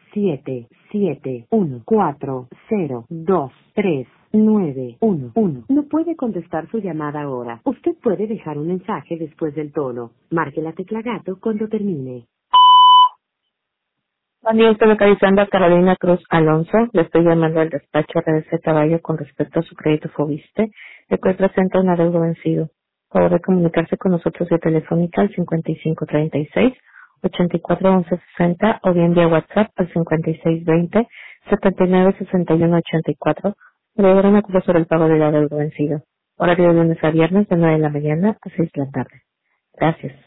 771402391. No puede contestar su llamada ahora. Usted puede dejar un mensaje después del tono. Marque la tecla gato cuando termine. Buen día, estoy localizando a Carolina Cruz Alonso. Le estoy llamando al despacho RDC Caballo con respecto a su crédito Fobiste, el cual presenta un adeudo vencido. Por favor de comunicarse con nosotros vía telefónica al 5536-841160 o bien vía WhatsApp al 5620-796184 para dar una cosa sobre el pago del adeudo vencido. Horario de lunes a viernes de 9 de la mañana a 6 de la tarde. Gracias.